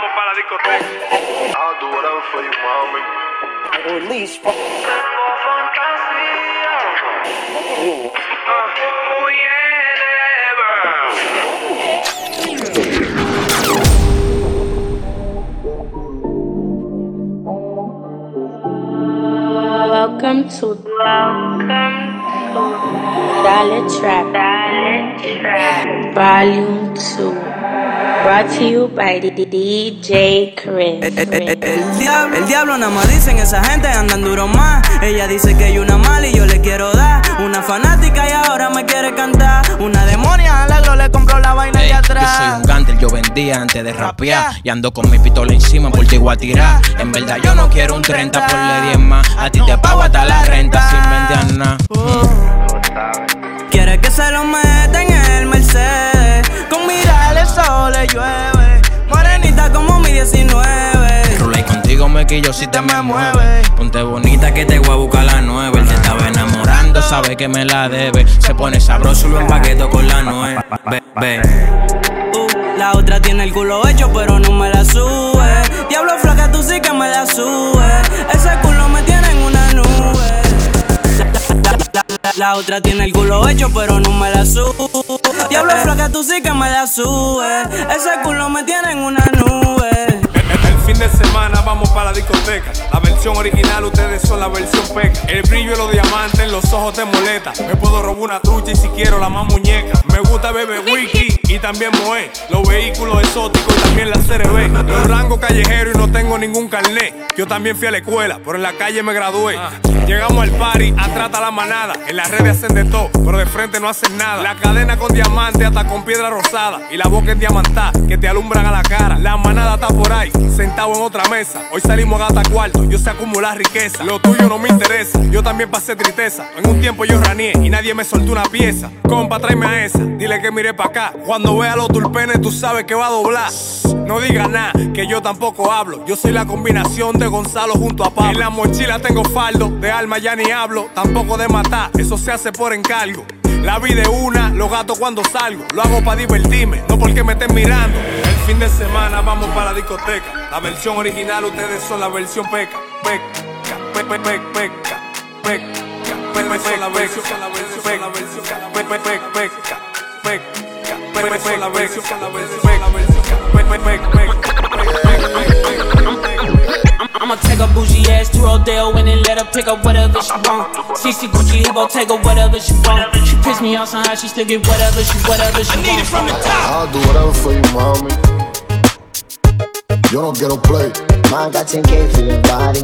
para la discoteca. I'll do whatever for you, mommy. Or at least Welcome to Dollar Trap Volume 2, brought to you by DJ Chris. El diablo nada más dicen, esa gente andan duro más. Ella dice que hay una mala y yo le quiero dar. Una fanática y ahora me quiere cantar. Una demonia alegro, le compró la vaina de atrás. Yo soy un gánter, yo vendía antes de rapear. Y ando con mi pistola encima por ti voy a tirar. En verdad yo no quiero un 30 por le 10 más. A ti te pago hasta la renta sin vender nada. Quiere que se lo meta en el Mercedes. Con mirar el sol le llueve. Morenita como mi 19. Rula y contigo me quillo si te me mueves. Ponte bonita que te voy a buscar la 9. Él te estaba enamorando, sabe que me la debe. Se pone sabroso y lo empaqueto con la 9. Ve. La otra tiene el culo hecho pero no me la sube. Diablo flaca, tú sí que me la sube. Ese culo me tiene en una nube. La otra tiene el culo hecho pero no me la sube. Diablo flaca, tú sí que me la sube. Ese culo me tiene en una nube. El fin de semana vamos para la discoteca. La versión original, ustedes son la versión peca. El brillo de los diamantes en los ojos te molesta. Me puedo robar una trucha y si quiero la más muñeca. Me gusta beber whisky y también moe. Los vehículos exóticos y también la CRB. Los rangos callejeros y no tengo ningún carnet. Yo también fui a la escuela, pero en la calle me gradué. Llegamos al party, atrás está la manada. En las redes hacen de todo, pero de frente no hacen nada. La cadena con diamante hasta con piedra rosada. Y la boca en diamantada, que te alumbran a la cara. La manada está por ahí, sentado en otra mesa. Hoy salimos a gata cuarto, yo sé acumular riqueza. Lo tuyo no me interesa, yo también pasé tristeza. En un tiempo yo raneé y nadie me soltó una pieza. Compa, tráeme a esa, dile que mire pa' acá. Cuando vea los tulpenes tú sabes que va a doblar. No diga nada, que yo tampoco hablo. Yo soy la combinación de Gonzalo junto a Pablo. En la mochila tengo faldo, de alma ya ni hablo. Tampoco de matar, eso se hace por encargo. La vida es una, los gatos cuando salgo. Lo hago para divertirme, no porque me estén mirando. El fin de semana vamos para la discoteca. La versión original, ustedes son la versión peca. Peca. La versión, la versión, la versión, la versión, I'ma take a bougie ass to Rodeo and then let her pick up whatever she want. CC Gucci, he gon' take her whatever she want. She piss me off somehow, she still get whatever she want. I need it from the top. I'll do whatever for you, mommy. Yo no quiero play. Mine got 10K for your body.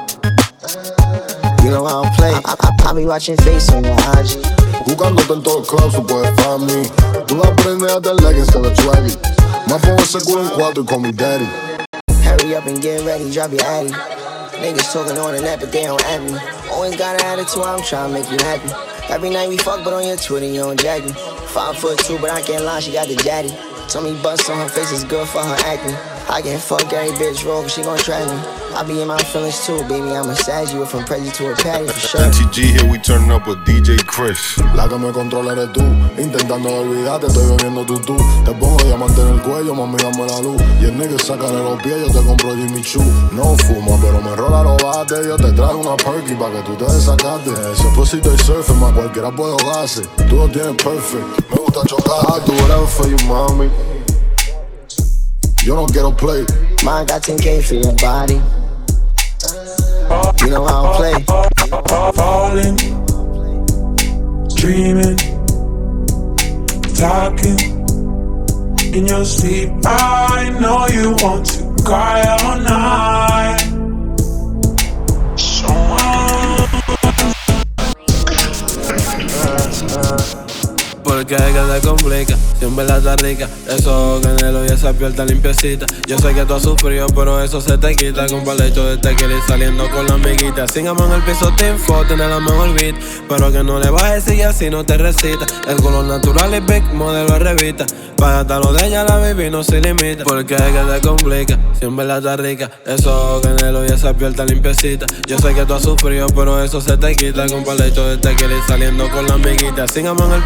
You know I don't play. I be watching face on your IG. Buscándote en todos los clubs, tú puedes find me. Tú la prendes hasta el leggings que la swaggy. Me pongo ese culo en cuatro y call me daddy. Hurry up and get ready, drop your addy. Niggas talking on the net, but they don't at me. Always got an attitude, I'm tryna make you happy. Every night we fuck, but on your Twitter, you don't jag me. 5'2", but I can't lie, she got the daddy. Told me bust on her face is good for her acne. I can fuck every bitch roll, but she gon' try me. I be in my feelings too, baby, I massage you from Prezi to a patty for sure. NTG here, we turn up with DJ Chris. La que me controla eres tú, intentando olvidarte, estoy bebiendo tú. Te pongo diamante en el cuello, mami, dame la luz. Y el nigga saca de los pies, yo te compro Jimmy Choo. No fuma, pero me rola los bates. Yo te traigo una perky pa' que tú te desacates. Ese pusito y surfing, más cualquiera puede ahogarse. Tú lo tienes perfect, me gusta chocar. I'll do whatever for you, mommy. Yo no quiero play. Mine got 10K for your body. You know I don't play. Falling, dreaming, talking in your sleep. I know you want to cry all night. Porque es que te complica, siempre la está rica. Esos canelos y esa piel tan limpiecita. Yo sé que tú has sufrido, pero eso se te quita. Con paleto de tequila y saliendo con la amiguita. Singamos en el piso, te info, tiene la mejor beat. Pero que no le bajes y así no te recita. El color natural es big, modelo revista. Para hasta lo de ella la baby no se limita. Porque es que te complica, siempre la está rica. Esos canelos y esa piel tan limpiecita. Yo sé que tú has sufrido, pero eso se te quita. Con paleto de tequila y saliendo con la amiguita. Singamos en el piso, te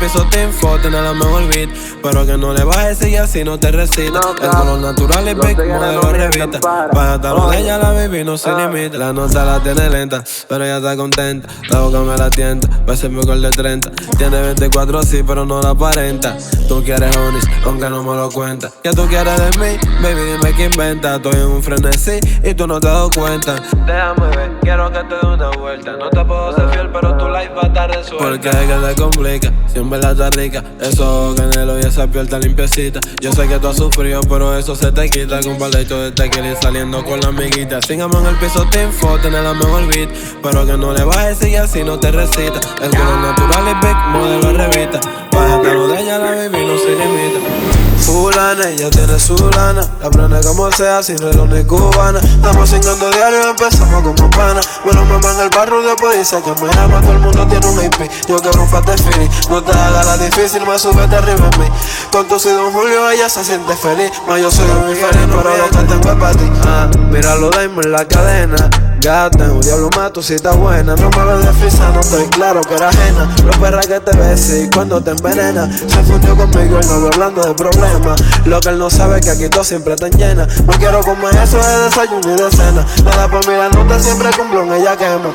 info, tiene la mejor beat. Pero que no le bajes y así no te recita. El color natural y big, modelo revista. Para estar de ella la baby no se limita. La nota la tiene lenta, pero ella está contenta. La boca me la tienta, va a ser mejor de 30. Tiene 24 sí, pero no la aparenta. Tú quieres honis, aunque no me lo cuentas. ¿Qué tú quieres de mí? Baby, dime qué inventa. Estoy en un frenesí y tú no te das cuenta. Déjame ver, quiero que te dé una vuelta. No te puedo ser fiel, pero tu life va a estar resuelta. Porque es que te complica, siempre la está rica. Esos canelos y esa piel tan limpiecita. Yo sé que tú has sufrido, pero eso se te quita. Con un paleto de tequila y saliendo con la amiguita. Síngame en el piso, te info, tiene la mejor beat. Pero que no le bajes y así no te recita. El color natural y big, modelo revista. Para estar de ella la baby no se limita. Fulana, ella tiene su lana. La prende como sea, sin reloj ni cubana. Estamos cingando diario, empezamos como pana. Bueno, mamá en el barrio después dice que me ama. Todo el mundo tiene un IP, yo quiero un fat free. No te hagas la difícil, más súbete arriba en mí. Con tu y Don Julio ella se siente feliz. Más yo soy muy feliz, pero lo que tengo es para ti. Míralo, Daimon en la cadena. Gata, un diablo mato si está buena. No me ves de frisa, no estoy claro que era ajena. Los perras que te bese y cuando te envenena. Se fundió conmigo y no voy hablando de problemas. Lo que él no sabe es que aquí todo siempre tan llena. No quiero comer eso de desayuno y de cena. Nada por mirar, no te siempre cumplón, ella quema.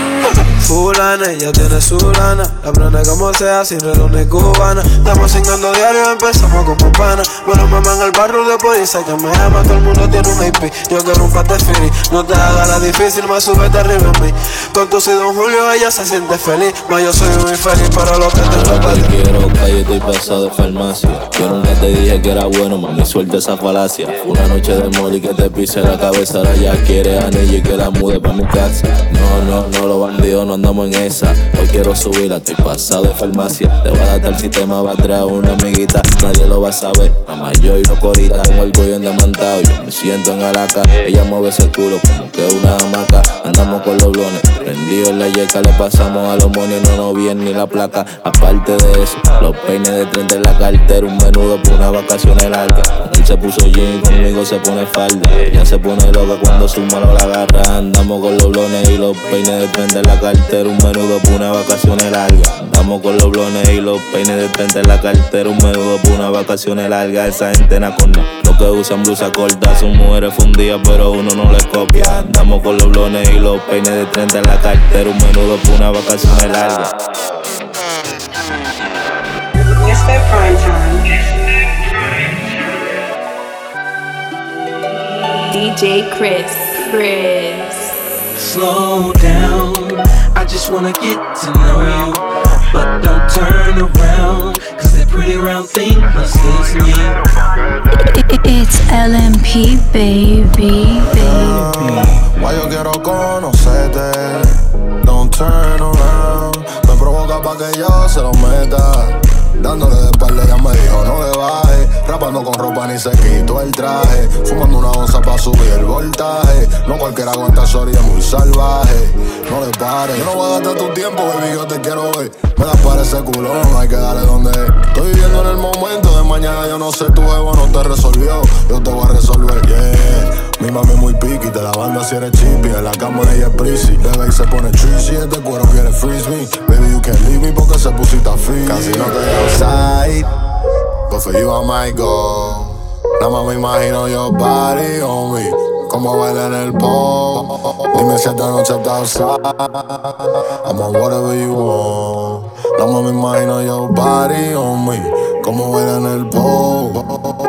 Fulana, ella tiene su lana. La prende como sea, sin reloj ni cubana. Estamos cingando diario, empezamos como pana. Bueno, mamá en el barrio después dice que me ama. Todo el mundo tiene un IP, yo quiero un fat free. No te hagas la difícil, más súbete arriba en mí. Con tu y Don Julio ella se siente feliz. Más yo soy muy feliz, pero lo que tengo es para ti. Quiero calle, estoy pasado de farmacia. Yo nunca te dije que era bueno, mami, suelta esa falacia. Una noche de moli que te pise la cabeza. Ahora ya quiere anillo y que la mude pa' mi casa. No, los bandidos no andamos en esa. Hoy quiero subirla, estoy pasado de farmacia. Te voy a adaptar el sistema, va a traer una amiguita. Nadie lo va a saber, mamá, yo y los coritas. Tengo el cuello endemantado, yo me siento en Alaca. Ella mueve ese culo como que una hamaca. Andamos con los blones, prendidos en la yeca. Le pasamos a los monios, no nos viene ni la placa. Aparte de eso, los peines de 30 en la cartera. Un menudo por unas vacaciones largas. Él se puso jean, conmigo se pone falda. Ella se pone loca cuando su mano la agarra. Andamos con los blones y los peines de 30 en la cartera. Un menudo por unas vacaciones largas. Andamos con los blones y los peines de 30 en la cartera. Un menudo por unas vacaciones largas. Esa gente na con no. Los que usan blusa corta son mujeres fundidas, pero uno no les copia. Andamos con los blones y los peines de 30 en la cartera. Un menudo por unas vacaciones largas. It's that prime time. DJ Chris. Slow down, I just wanna get to know you. But don't turn around, cause that pretty round thing misleads me. It's LMP, baby. Why yo quiero conocerte. Don't turn around. Me provoca pa' que yo se lo meta. Dándole de espalda, ella me dijo no le baje. Rapando con ropa ni se quitó el traje. Fumando una onza pa' subir el voltaje. No cualquiera aguanta sorry, es muy salvaje. No le pares, yo no voy a gastar tu tiempo, baby, yo te quiero ver. Me das para ese culón, hay que darle donde es. Estoy viviendo en el momento de mañana, yo no sé, tu ego no te resolvió. Yo te voy a resolver, yeah. Mi mami muy piqui, te la banda si eres chippy. En la cama ella es prissy, bebé y se pone treachy. Este cuero quiere freeze me, baby you can't leave me porque se pusita free. Casi no te dejo outside, but for you I might go. Nada más me imagino your body on me, como baila en el pop. Dime si esta noche está outside, I'm on whatever you want. Nada más me imagino your body on me, como baila en el pop.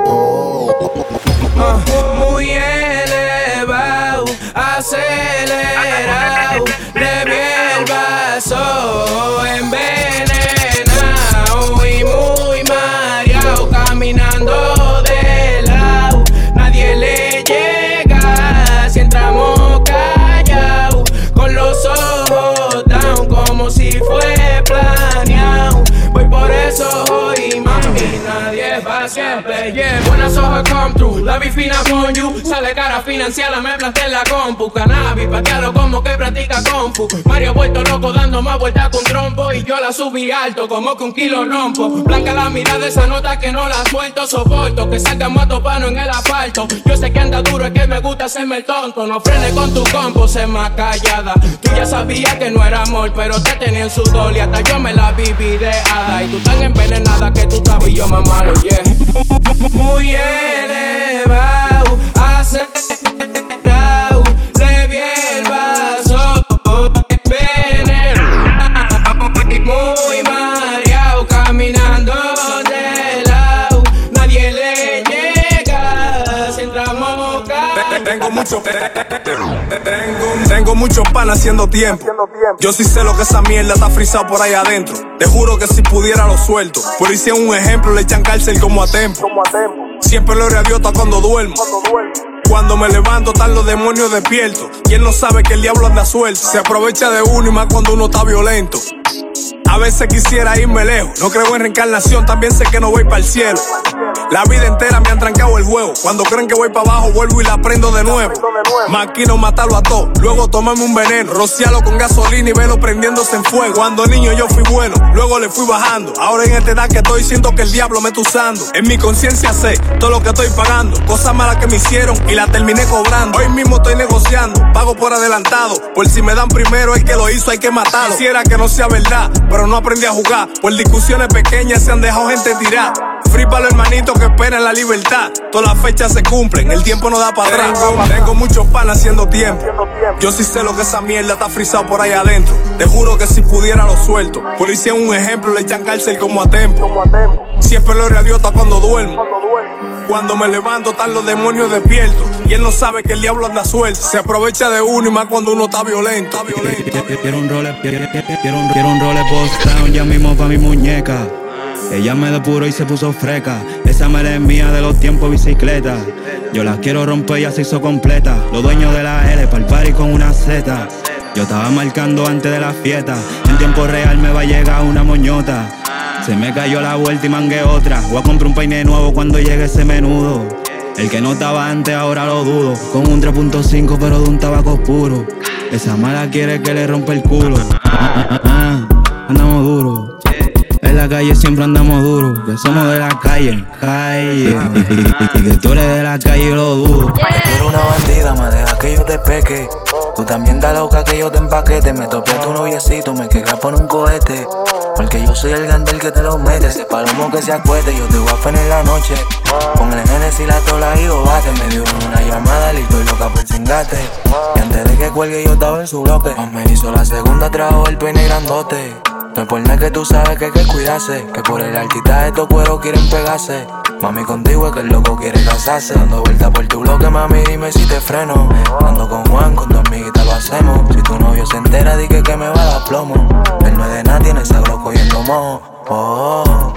Muy elevado, acelerado, le vi el vaso envenenado y muy mareado, caminando de lado, nadie le llega si entramos callados, con los ojos down como si fue planeado, voy por eso hoy mami, nadie va pa' siempre, yeah. Buenas hojas come through, la bifina con you. Sale cara financiada, me planté en la compu. Cannabis, pateado como que practica compu. Mario vuelto loco dando más vueltas con trompo. Y yo la subí alto como que 1 kilo rompo. Blanca la mirada, esa nota que no la suelto. Soporto que salgamos a toparnos en el asfalto. Yo sé que anda duro, es que me gusta hacerme el tonto. No frenes con tu compo, sé más callada. Tú ya sabías que no era amor, pero te tenía en sudor. Y hasta yo me la viví de hada. Y tú tan envenenada que tú sabes y yo más malo, yeah. Muy elevado, acelerado, le vi el vaso, veneno. Muy mareado, caminando de lado, nadie le llega, si entramos Tengo muchos panas haciendo tiempo. Yo sí sé lo que esa mierda está frisado por ahí adentro. Te juro que si pudiera lo suelto. Por si un ejemplo le echan cárcel como a Tempo. Siempre lo readiota cuando duermo. Cuando me levanto están los demonios despiertos. Y él no sabe que el diablo anda suelto. Se aprovecha de uno y más cuando uno está violento. A veces quisiera irme lejos. No creo en reencarnación, también sé que no voy para el cielo. La vida entera me han trancado el juego. Cuando creen que voy para abajo, vuelvo y la prendo de nuevo. Maquino matarlo a todo, luego tomarme un veneno. Rociarlo con gasolina y verlo prendiéndose en fuego. Cuando niño yo fui bueno, luego le fui bajando. Ahora en esta edad que estoy, siento que el diablo me está usando. En mi conciencia sé todo lo que estoy pagando. Cosas malas que me hicieron y la terminé cobrando. Hoy mismo estoy negociando, pago por adelantado. Por si me dan primero, el que lo hizo hay que matarlo. Quisiera que no sea verdad, pero no aprendí a jugar. Por discusiones pequeñas se han dejado gente tirar. Free para los hermanitos que esperan la libertad. Todas las fechas se cumplen, el tiempo no da para atrás. Tengo muchos panas haciendo tiempo. Yo sí sé lo que esa mierda está frisado por ahí adentro. Te juro que si pudiera lo suelto. Policía un ejemplo, le echan cárcel como a Tempo. Siempre lo readiota cuando duermo. Cuando me levanto están los demonios despiertos. Y él no sabe que el diablo anda suelto. Se aprovecha de uno y más cuando uno está violento. Quiero un role post down ya mismo pa' mi muñeca. Ella me depuró y se puso freca. Esa mera es mía de los tiempos bicicleta. Yo la quiero romper y ya se hizo completa. Los dueños de la L pa'l party con una Z. Yo estaba marcando antes de la fiesta. En tiempo real me va a llegar una moñota. Se me cayó la vuelta y mangué otra. Voy a comprar un peine nuevo cuando llegue ese menudo. El que no estaba antes ahora lo dudo. Con un 3.5 pero de un tabaco puro. Esa mala quiere que le rompa el culo. Andamos duro. En la calle siempre andamos duros, que somos de la calle, y que tú eres de la calle yo lo dudo. Tú eres una bandida, me deja que yo te peque. Tú también da loca que yo te empaquete. Me topé a tu noviecito, me quedé por un cohete. Porque yo soy el gandel que te lo mete. Ese palomo que se acueste, yo te voy a frenar en la noche. Con el Genesis la tola y bate. Me dio una llamada, le estoy loca por chingarte. Y antes de que cuelgue yo estaba en su bloque. Me hizo la segunda, trajo el peine grandote. No es por nada que tú sabes que hay que cuidarse. Que por el altita de estos cueros quieren pegarse. Mami contigo es que el loco quiere casarse. Dando vueltas por tu bloque, mami, dime si te freno. Ando con Juan, con tu amiguita lo hacemos. Si tu novio se entera, di que me va a dar plomo. Él no es de nada, tiene sagro cogiendo mojo. Oh,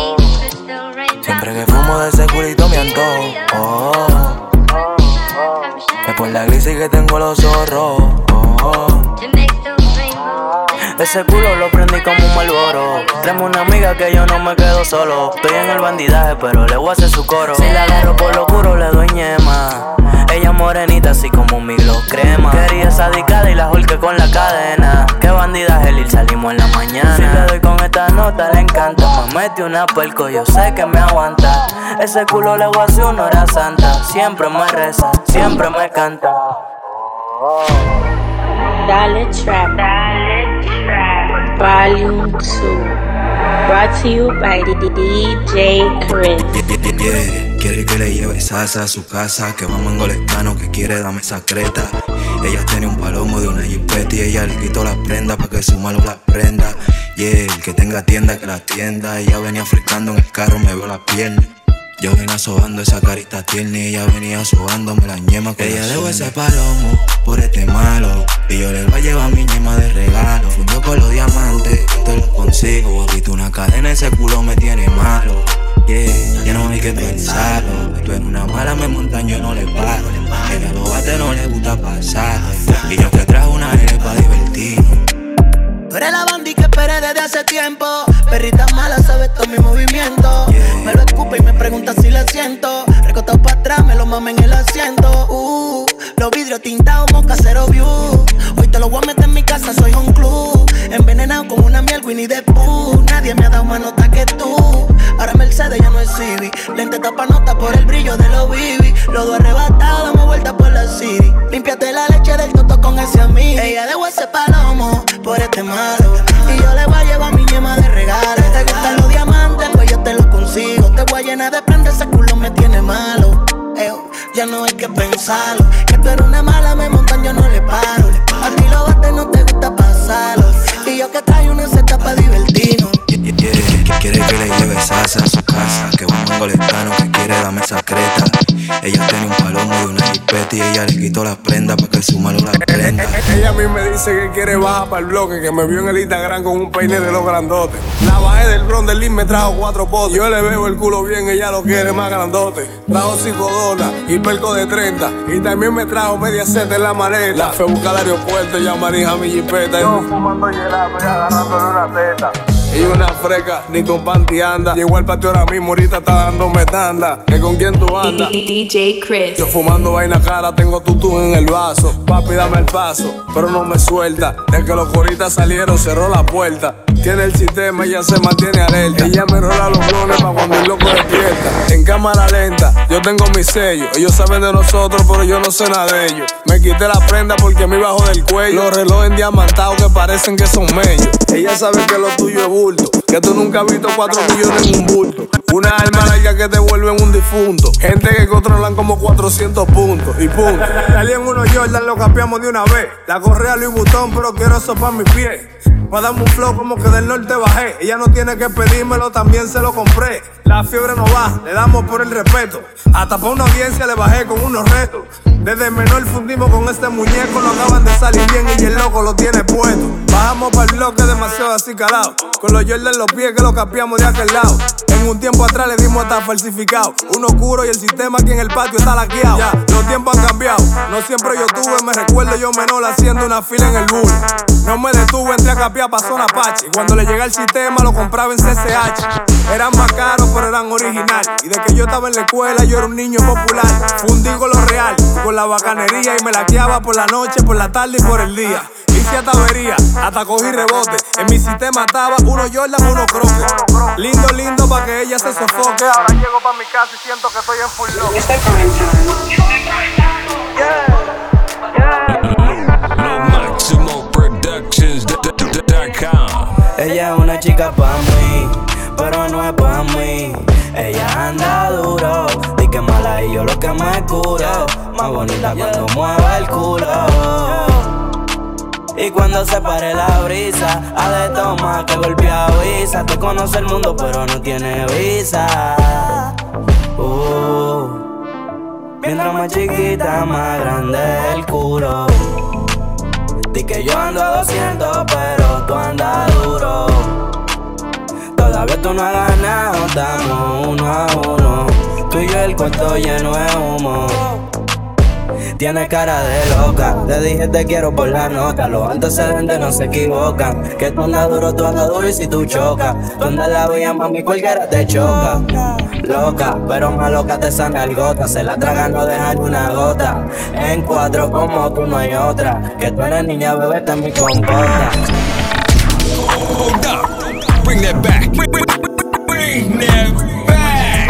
siempre que fumo de ese culito me antojo. Oh, es por la gris y que tengo los ojos rojos. Oh, ese culo lo prendí como un Malboro. Tráeme una amiga que yo no me quedo solo. Estoy en el bandidaje pero le voy a hacer su coro. Si la agarro por lo puro le doy ñema. Ella morenita así como mi glow crema. Quería esa dicada y la holque con la cadena. Que bandidaje Lil salimos en la mañana. Si le doy con esta nota le encanta. Me mete una puerco, yo sé que me aguanta. Ese culo le voy a hacer una hora santa. Siempre me reza, siempre me canta. Dale Trap Volume 2, brought to you by DJ Chris. Quiere que le lleve salsa a su casa, que vamos en Golestano, que quiere darme esa creta. Ella tiene un palomo de una jipeta y ella le quitó las prendas pa' que su malo la prenda. El que tenga tienda que la tienda. Ella venía frescando en el carro, me veo la pierna. Yo venía sobando esa carita tierna y ella venía sobándome la ñema. Que ella dejó ese palomo por este malo y yo le voy a llevar mi ñema de regalo. Fundió con los diamantes, te los consigo. Ahorita una cadena, ese culo me tiene malo. Ya no hay que pensarlo. Tú eres una mala, me montan, yo no le paro. Ella lo bate, no le gusta pasar. Y yo que trajo una L pa' divertirnos. Tú eres la bandí que esperé desde hace tiempo. Perrita mala, sabes todo mi movimiento. Me lo escupe y me pregunta si le siento. Recostado para atrás, me lo mame en el asiento. Los vidrios tintados, moca cero view. Hoy te lo voy a meter en mi casa, soy un club. Envenenado como una miel, Winnie the Pooh. Nadie me ha dado más nota que tú. Ahora Mercedes ya no es Civic. Lente tapa nota por el brillo de los Bibi. Los dos arrebatados, damos vuelta por la city. Límpiate la leche del toto con ese amigo. Ella dejó ese palomo por este malo. Y yo le voy a llevar mi yema de regalo. Te gustan los diamantes, pues yo te los consigo. Te voy a llenar de prenda, ese culo me tiene malo. Ya no hay que pensarlo. Que tú eres una mala, me montan, yo no le paro. A ti los bates no te gusta pasarlo. Y yo que traigo una seta pa' divertirnos. Quiere que le lleve salsa a su casa. Que vamos en goletano, que quiere la mesa creta. Ella tiene un palomo de una jipeta y ella le quitó las prendas pa' que su malo la prenda. Ella a mí me dice que quiere bajar para el bloque, que me vio en el Instagram con un peine de los grandotes. La bajé del Bron del Lin, me trajo 4 potes. Yo le veo el culo bien, ella lo quiere más grandote. Trajo 5 dólares y perco de 30. Y también me trajo media seta en la maleta. La fue a buscar al aeropuerto, ya marija mi jipeta. Yo fumando gelato y agarrándole una teta. Y una freca, ni con panty anda. Llegó al patio ahora mismo, ahorita está dándome tanda. ¿Que con quién tú andas? DJ Chris. Yo fumando vaina cara, tengo tutú en el vaso. Papi, dame el paso, pero no me suelta. Desde que los coritas salieron, cerró la puerta. Tiene el sistema, ella se mantiene alerta. Ella me rola los blones pa' cuando el loco despierta. En cámara lenta, yo tengo mi sello. Ellos saben de nosotros, pero yo no sé nada de ellos. Me quité la prenda porque me bajo del cuello. Los relojes diamantados que parecen que son mellos. Ella sabe que lo tuyo es bulto, que tú nunca has visto 4 millones en un bulto. Una alma larga que te vuelven un difunto. Gente que controlan como 400 puntos y punto. Salí en unos Jordan, lo cambiamos de una vez. La correa Louis Vuitton, pero quiero sopar mis pies. Pa' darme un flow como que del norte bajé. Ella no tiene que pedírmelo, también se lo compré. La fiebre no baja, le damos por el respeto. Hasta pa' una audiencia le bajé con unos retos. Desde menor fundimos con este muñeco. No acaban de salir bien y el loco lo tiene puesto. Bajamos para el bloque demasiado así calado. Con los Jordan en los pies que lo capiamos de aquel lado. En un tiempo atrás le dimos hasta falsificado. Uno oscuro y el sistema aquí en el patio está laqueado. Ya, los tiempos han cambiado, no siempre yo tuve. Me recuerdo yo menor haciendo una fila en el bull. No me detuve, entré a capiar pa' zona Apache. Cuando le llega el sistema lo compraba en CCH. Eran más caros pero eran original. Y de que yo estaba en la escuela yo era un niño popular. Fundí con lo real, con la bacanería. Y me laqueaba por la noche, por la tarde y por el día. Hice hasta avería, hasta cogí rebote. En mi sistema estaba uno Jordan, uno croque. Lindo, lindo pa' que ella se sofoque. Ahora llego pa' mi casa y siento que estoy en full lock. Ella es una chica pa' mí, pero no es pa' mí. Ella anda duro, di que mala y yo lo que me curo. Más bonita cuando mueve el culo. Y cuando se pare la brisa, a de toma que golpea avisa. Te conoce el mundo pero no tiene visa. Mientras más chiquita, más grande el culo. Di que yo ando a 200, pero tú andas duro. Todavía tú no has ganado, estamos 1 a 1. Tú y yo el cuarto lleno de humo. Tienes cara de loca, te dije te quiero por la nota. Los antecedentes no se equivocan. Que tú andas duro y si tú chocas. Tú andas la vía, mami, cualquiera te choca. Loca, pero más loca te sana el gota. Se la traga, no deja ni una gota. En 4 como tú no hay otra. Que tú eres niña, bebé, está en mi compota. Hold up, bring that back, bring that back.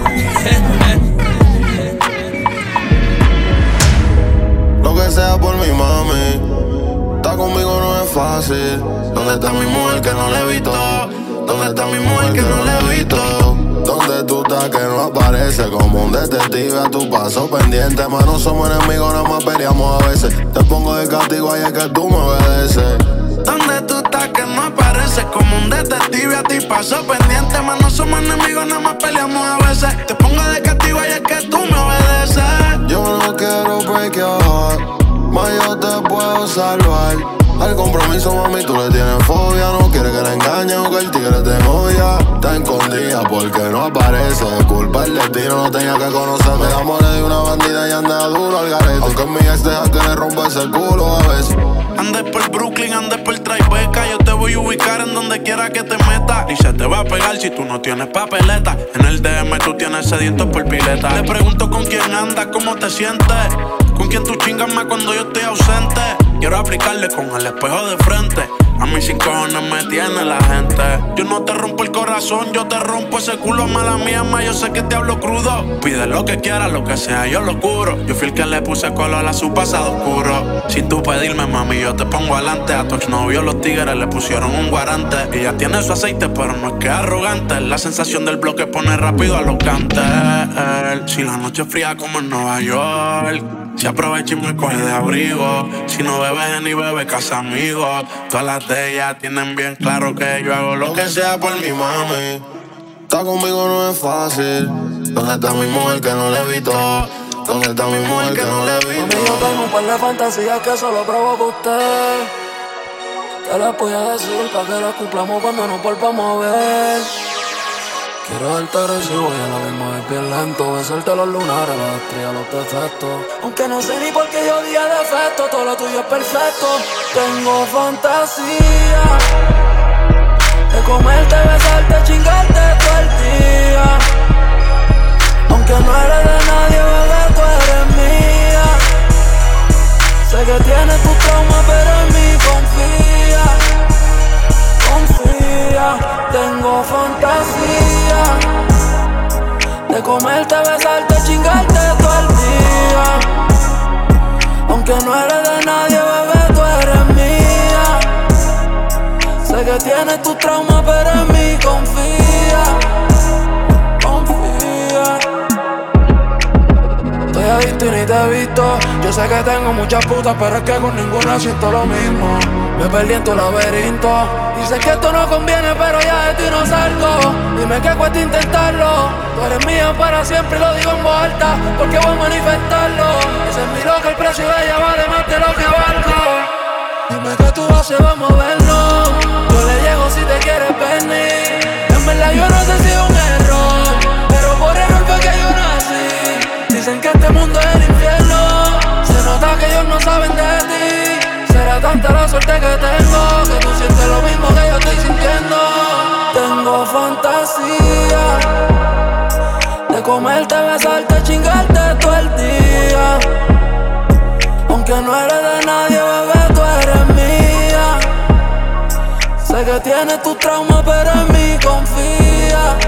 Lo que sea por mi mami, estar conmigo no es fácil. ¿Dónde está mi mujer que no le he visto? ¿Dónde está mi mujer que no le he visto? ¿Dónde tú estás que no aparece? Como un detective a tu paso pendiente. Mano, somos enemigos, nada más peleamos a veces. Te pongo de castigo ahí es que tú me obedeces. ¿Dónde tú estás que no apareces? Como un detective a ti paso pendiente. Mano, somos enemigos, nada más peleamos a veces. Te pongo de castigo y es que tú me obedeces. Yo no quiero breakear, más yo te puedo salvar. Al compromiso, mami, tú le tienes fobia. No quiere que la engañen o que el tigre te odia. Está escondida porque no aparece. Culpa el destino, no tenía que conocerme. Me enamoré de una bandida y anda duro al garete. Aunque mi ex deja que le rompa ese culo a veces. Andes por Brooklyn, andes por Tribeca. Yo te voy voy a ubicar en donde quiera que te metas. Y se te va a pegar si tú no tienes papeleta. En el DM tú tienes sedientos por pileta. Le pregunto con quién andas, cómo te sientes, con quién tú chingas más cuando yo estoy ausente. Quiero aplicarle con el espejo de frente. A mí sin cojones me tiene la gente. Yo no te rompo el corazón, yo te rompo ese culo. Mala mía, ma, yo sé que te hablo crudo. Pide lo que quieras, lo que sea, yo lo curo. Yo fui el que le puse color a su pasado oscuro. Sin tú pedirme, mami, yo te pongo adelante. A tu exnovio los tigres le pusieron un guarante. Ella tiene su aceite, pero no es que es arrogante. La sensación del bloque pone rápido a los cantes. Si la noche es fría como en Nueva York, se aprovecha y me coge de abrigo. Si no bebes ni bebe casa amigos. Todas las de ellas tienen bien claro que yo hago lo que sea por mi mami. Estar conmigo no es fácil. ¿Dónde está mi mujer que no le evito? ¿Dónde está mi mujer que no le evito? Mami, yo tengo un par de fantasías que solo provoca usted. Te las voy a decir pa' que las cumplamos cuando nos volvamos a ver. Quiero darte agresivo y a la misma vez bien lento. Besarte los lunares, las estrellas, los defectos. Aunque no sé ni por qué yo día defecto, todo lo tuyo es perfecto. Tengo fantasía de comerte, besarte, chingarte todo el día. Aunque no eres de nadie, bebé, tú eres mía. Sé que tienes tu trauma, pero en mí confía. Confía, tengo fantasía de comerte, besarte, chingarte todo el día. Aunque no eres de nadie, bebé, tú eres mía. Sé que tienes tu trauma, pero en mí confía. Confía. Estoy adicto y ni te he visto. Yo sé que tengo muchas putas, pero es que con ninguna siento lo mismo. Me perdí en tu laberinto. Dices que esto no conviene, pero ya de ti no salgo. Dime que cuesta intentarlo. Tú eres mía para siempre y lo digo en voz alta, porque voy a manifestarlo. Ese es mi loco, el precio de ella vale más de lo que valgo. Dime que tú haces, vamos a verlo. Yo le llego si te quieres venir. En verdad yo no sé si es un error, pero por error fue que yo nací. Dicen que este mundo es el infierno. Se nota que ellos no saben de ti. Será tanta la suerte que tengo, que tú sientes lo mismo que yo estoy sintiendo. Tengo fantasía de comerte, besarte, chingarte todo el día. Aunque no eres de nadie, bebé, tú eres mía. Sé que tienes tu trauma, pero en mí confía.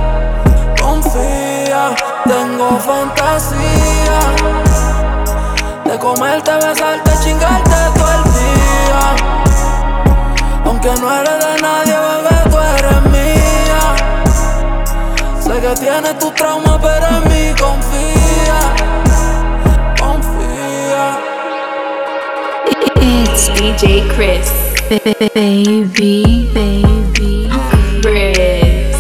Confía, tengo fantasía de comerte, besarte, chingarte todo el día. Aunque no eres de nadie, bebé, tú eres mía. Sé que tienes tu trauma, pero en mí confía. Confía. It's DJ Chris. Baby, Chris.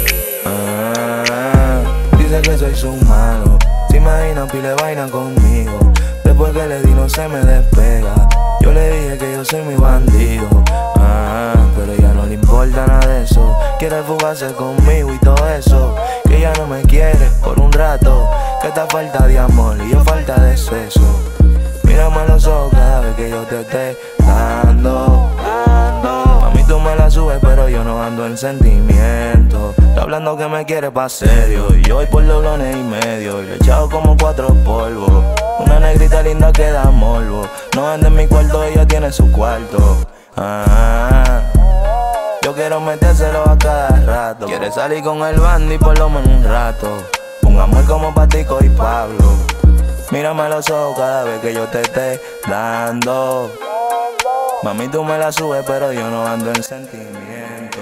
Dice que soy su malo. Se imagina pile vaina conmigo. Después que le di no se me despega. Yo le dije que yo soy mi bandido. Pero ella no le importa nada de eso. Quiere fugarse conmigo y todo eso. Que ella no me quiere por un rato. Que esta falta de amor y yo falta de sexo. Mírame a los ojos cada vez que yo te esté dando. Mami, tú me la subes, pero yo no ando en sentimiento. Está hablando que me quiere pa' serio. Y yo voy por doblones y medio. Y le he echado como 4 polvos. Una negrita linda que da morbo. No anda en mi cuarto, ella tiene su cuarto. Yo quiero metérselo a cada rato. Quiere salir con el bandi por lo menos un rato. Un amor como Patico y Pablo. Mírame a los ojos cada vez que yo te esté dando. Mami, tú me la subes, pero yo no ando en sentimiento.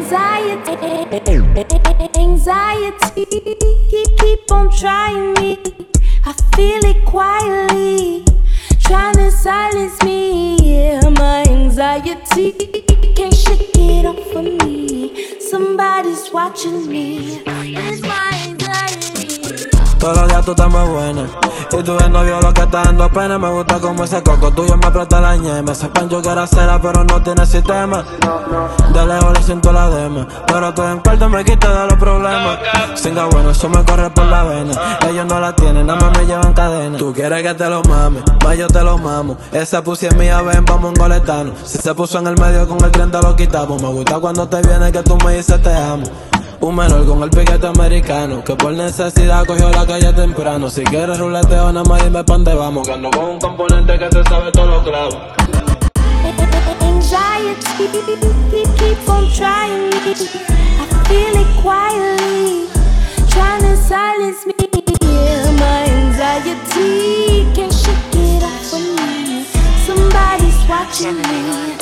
Anxiety, keep on trying me. I feel it quietly, trying to silence me. Yeah, my anxiety can't shake it off of me. Somebody's watching me. It's my anxiety. Todos los días tú estás más buena. Y tú el novio lo que está dando pena. Me gusta como ese coco tuyo me aprieta la ñema. Ese pancho que era cera pero no tiene sistema. De lejos le siento la dema, pero todo en cuarto me quita de los problemas. Singa bueno, eso me corre por la vena. Ellos no la tienen, nada más me llevan cadena. Tú quieres que te lo mame, más yo te lo mamo. Esa pussy es mía, ven, vamos en goletano. Si se puso en el medio con el 30 lo quitamos. Me gusta cuando te viene que tú me dices te amo. Un menor con el piquete americano, que por necesidad cogió la calle temprano. Si quieres ruleteo, nada más dime pa' dónde vamos. Que ando con un componente que se sabe todos los clavos. Anxiety, keep on trying me. I feel it quietly, trying to silence me. Yeah, my anxiety can't shake it off from me. Somebody's watching me.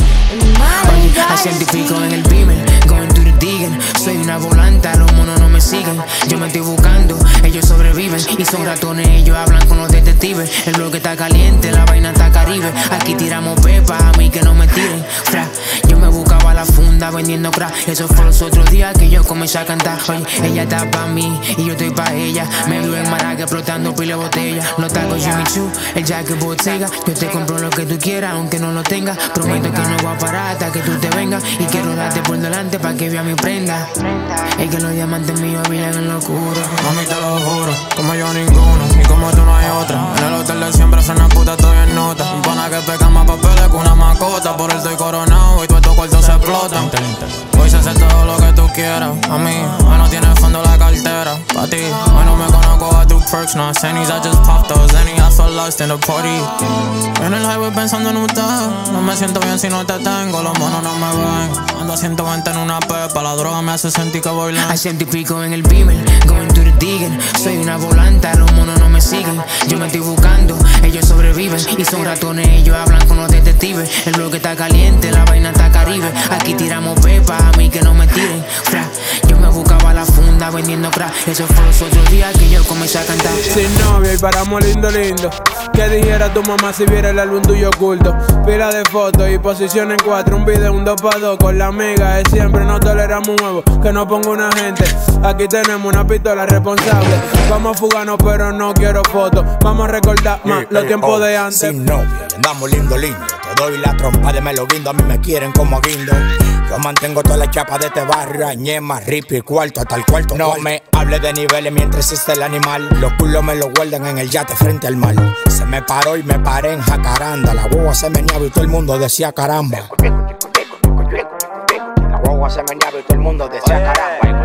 Oye, a científico en el beamer, going to the digging. Soy una volanta, los monos no me siguen. Yo me estoy buscando, ellos sobreviven. Y son ratones, ellos hablan con los detectives. El bloque está caliente, la vaina está caribe. Aquí tiramos pepa, a mí que no me tiren. Fra, yo me buscaba la funda vendiendo crack. Eso fue los otros días que yo comencé a cantar. Oye, ella está pa' mí y yo estoy pa' ella. Me vio en Maraca explotando pile botella. Los tacos Jimmy Choo, el jacket Bottega. Yo te compro lo que tú quieras, aunque no lo tengas. Prometo que no voy a parar hasta que tú te vengas. Y quiero darte por delante pa' que vea mi prenda. Es que los diamantes míos brillan en locura. Mami, te lo juro, como yo ninguno, y como tú no hay otra. En el hotel de siempre suena puta, estoy en nota. Un pana que peca más papeles que una mascota. Por él estoy coronado y todos estos cuartos se explotan. Hoy se hace todo lo que tú quieras. A mí, hoy no tiene fondo la cartera. Pa' ti, hoy no me conozco, I do perks, no Sennies, I just pop those. Any I feel lost in the party. En el highway pensando en usted. No me siento bien si no te tengo, los monos no me ven. Ando a 120 en una pepa, la droga me hace sentir que voy lento. A científico en el beamer, going to the digging. Soy una volanta, los monos no me siguen. Yo me estoy buscando, ellos sobreviven. Y son ratones, ellos hablan con los detectives. El bloque está caliente, la vaina está caribe. Aquí tiramos pepa, a mí que no me tiren. Fra, yo me buscaba la funda vendiendo crack. Eso fue los otros días que yo comencé a cantar. Sin novia y paramos lindo, lindo. ¿Qué dijera tu mamá si viera el álbum tuyo oculto? Pila de fotos y posición en 4. Un video, un 2x2 con la amiga de siempre. No toleramos un huevo que no ponga una gente. Aquí tenemos una pistola responsable. Vamos a fugarnos pero no quiero fotos. Vamos a recordar más los tiempos de antes. Sin novia y andamos lindo, lindo. Te doy la trompa de Meloguindo. A mí me quieren como a guindo. Yo mantengo toda la chapa de este barrio. Añema, rip y cuarto, hasta el cuarto. No me hable de niveles mientras existe el animal. Los culos me los guardan en el yate frente al mar. Se me paró y me paré en jacaranda. La guagua se meneaba y todo el mundo decía caramba. La guagua se meneaba y todo el mundo decía caramba.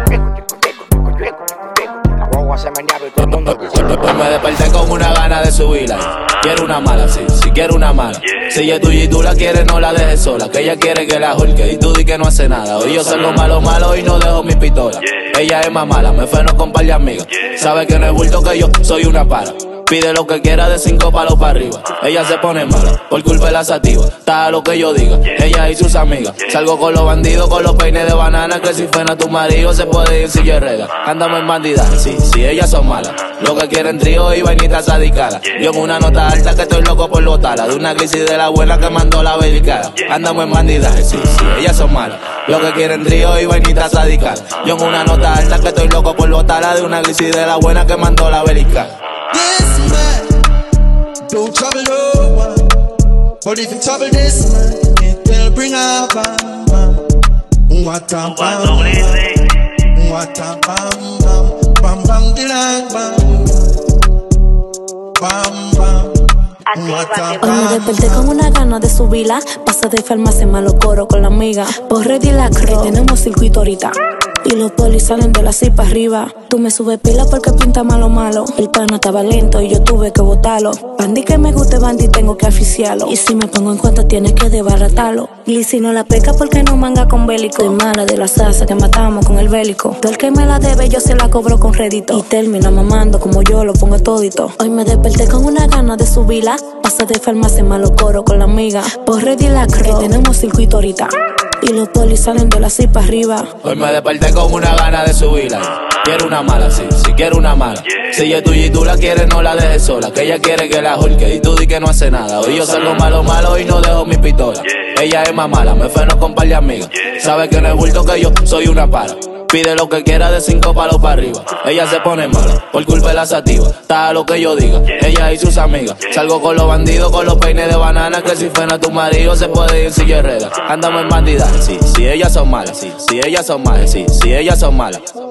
La guagua se meneaba y todo el mundo decía caramba. Hoy me desperté con una gana de subirla. Quiero una mala, sí, si quiero una mala. Si ella es tuya y tú la quieres, no la dejes sola. Que ella quiere que la jorque y tú di que no hace nada. Hoy yo salgo malo y no dejo mi pistola. Ella es más mala, me freno con par de amigas. Sabe que no es bulto que yo soy una para. Pide lo que quiera de 5 palos para arriba. Ella se pone mala por culpa de la sativa. Está lo que yo diga, ella y sus amigas. Salgo con los bandidos, con los peines de banana. Que si frena tu marido se puede ir si yo rega. Andamos en bandidaje, sí, ellas son malas. Lo que quieren trío y vainitas sadicadas. Yo en una nota alta que estoy loco por botarla. De una crisis de la buena que mandó la belicada. Andamos en bandidaje, sí, ellas son malas. Lo que quieren trío y vainitas sadicadas. Yo en una nota alta que estoy loco por botarla. De una crisis de la buena que mandó la belicada. Don't trouble no one, but if you trouble this man, it will bring a bam bam. What a bam bam, what a bam bam, bam bam dilang bam, bam bam. Hoy me desperté con una gana de subirla. Pasé de farmacia malo coro con la amiga. Por ready la creo, tenemos circuito ahorita. Y los polis salen de la cipa arriba. Tú me subes pila porque pinta malo. El pana estaba lento y yo tuve que botarlo. Bandí que me guste, bandí tengo que oficiarlo. Y si me pongo en cuenta tienes que desbaratarlo. Y si no la peca porque no manga con bélico. Soy mala de la salsa que matamos con el bélico. Todo el que me la debe yo se la cobro con rédito. Y termina mamando como yo lo pongo todito. Hoy me desperté con una gana de subirla. Pasé de farmacia malo coro con la amiga. Por ready la creo, tenemos circuito ahorita. Y los polis salen de la cipa arriba. Hoy me desperté con una gana de subirla. Quiero una mala, sí, quiero una mala. Si ella es tuya y tú la quieres, no la dejes sola. Que ella quiere que la jorque y tú di que no hace nada. Hoy yo salgo malo y no dejo mi pistola. Ella es más mala, me freno con par de amigas. Sabe que no es bulto que yo soy una para. Pide lo que quiera de 5 palos para arriba. Ella se pone mala, por culpa de la sativa. Está a lo que yo diga, ella y sus amigas. Salgo con los bandidos, con los peines de banana. Que si frena tu marido se puede ir en silla de ruedas. Andamos en bandida, sí, si ellas son malas, sí, si ellas son malas, sí, si ellas son malas.